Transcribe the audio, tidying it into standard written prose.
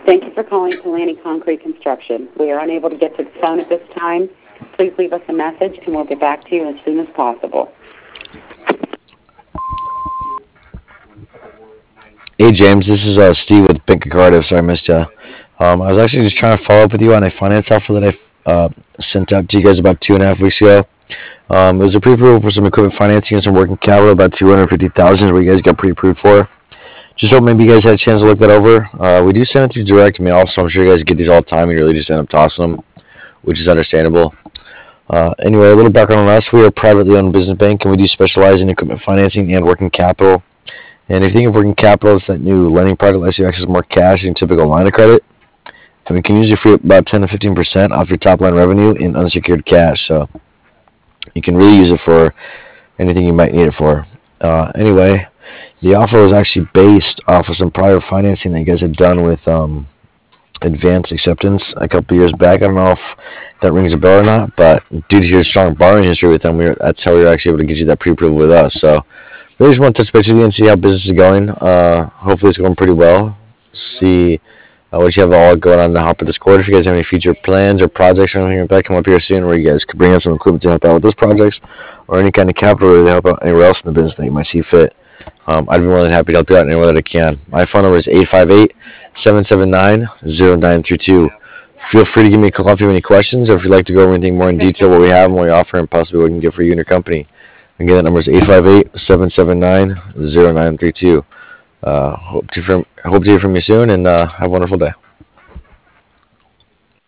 Thank you for calling Talani Concrete Construction. We are unable to get to the phone at this time. Please leave us a message, and we'll get back to you as soon as possible. Hey James, this is Steve with Bank of Cardiff. Sorry I missed you. I was actually just trying to follow up with you on a finance offer that I sent out to you guys about 2.5 weeks ago. It was a pre-approval for some equipment financing and some working capital, about 250,000 is what you guys got pre-approved for. Just hope maybe you guys had a chance to look that over. We do send it through direct mail, so I'm sure you guys get these all the time and you really just end up tossing them, which is understandable. Anyway, a little background on us. We are a privately owned business bank, and we do specialize in equipment financing and working capital. And if you think of working capital, it's that new lending product that lets you access more cash than typical line of credit. And we can usually free up about 10 to 15% off your top line revenue in unsecured cash. So you can really use it for anything you might need it for. Anyway, the offer was actually based off of some prior financing that you guys had done with Advanced Acceptance a couple years back. I don't know if that rings a bell or not, but due to your strong borrowing history with them, that's how we were actually able to get you that pre-approval with us. So really just want to touch base with you and see how business is going. Hopefully it's going pretty well. See what you have all going on to help with this quarter. If you guys have any future plans or projects or anything like that come up here soon where you guys could bring in some equipment to help out with those projects or any kind of capital to help out anywhere else in the business that you might see fit, I'd be more than happy to help you out anywhere that I can. My phone number is 858-779-0932. Feel free to give me a call if you have any questions or if you'd like to go over anything more in detail, what we have and what we offer and possibly what we can get for you and your company. Again, that number is 858-779-0932. Hope to hear from you soon, and have a wonderful day.